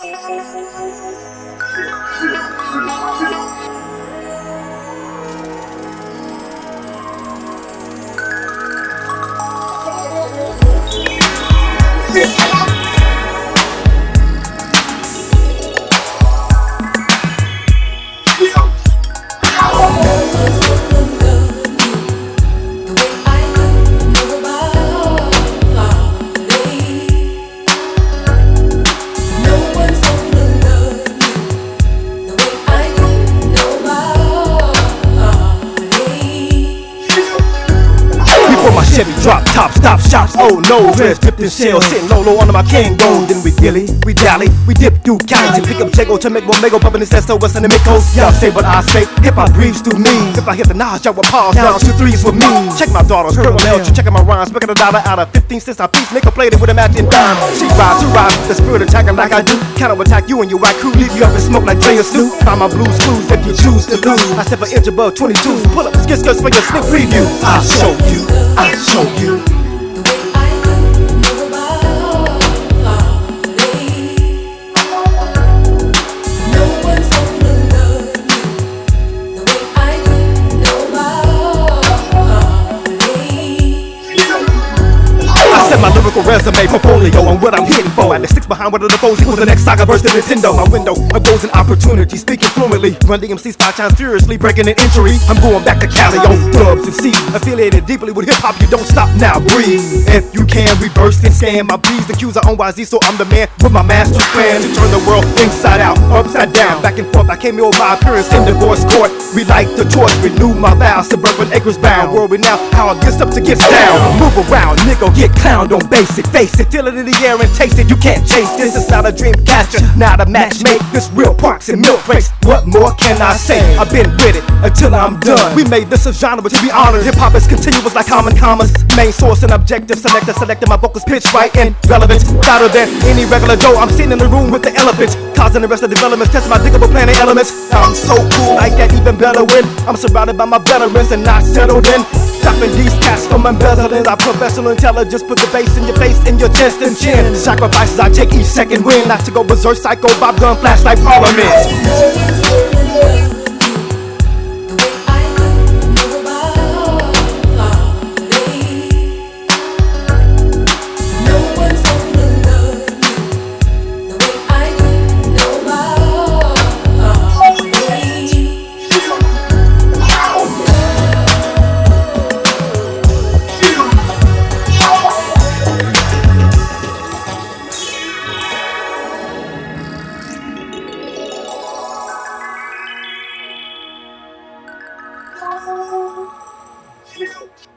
Chevy drop top, stop shops, oh no, dress dipped in shells, sitting low under my Kango. Then we dilly, we dally, we dip through county, pick up Jago to make Wamego, bumping his ass over San Mikos. Y'all say what I say, hip-hop breathes through me. If I hit the notch, y'all will pause down 2 3s with me. Check my daughter, scribble nails, checking my rhymes, making $1 out of 15 cents a piece, nickel plated with a matching dime. She rides, you ride, the spirit attacking like I do. Counter attack you and your white crew, leave you up in smoke like Dre or Snoop. Find my blues clues if you choose to lose. I step an inch above 22s, pull up skid skirts for your sneak preview. I'll show you, I'll show you. My lyrical resume, portfolio, and what I'm hitting for. And the sticks behind one of the foes equals the next saga burst of Nintendo. My window of goals and opportunity, speaking fluently. Run DMCs 5 times furiously, breaking an injury. I'm going back to Cali on dubs and C. Affiliated deeply with hip hop, you don't stop now, breathe. If you can reverse and scan my B's and Q's are on YZ, so I'm the man with my master plan to turn the world inside out, upside down, back and forth. I came here with my appearance in divorce court. Relight the torch, renew my vows, suburban acres bound. World renowned, how I gets up to get down. Move around, nigga, get clowned on basic, face it, feel it in the air and taste it. You can't chase this, it's not a dream catcher, not a match mate. This real parks and milk breaks. What more can I say? I've been with it until I'm done. We made this a genre to be honored. Hip hop is continuous like common commas. Main source and objective selector, selecting my vocals pitch right and relevant. Louder than any regular Joe. I'm sitting in the room with the elephants, causing the rest of developments, testing my diggable planet elements. I'm so cool, like that even better when I'm surrounded by my veterans and not settled in. Dropping these cats from embezzling. Our professional intelligence put the bass in your face, in your chest and chin. Sacrifices I take each second win, not to go berserk, psycho, Bob gun, flash like Parliament. Oh,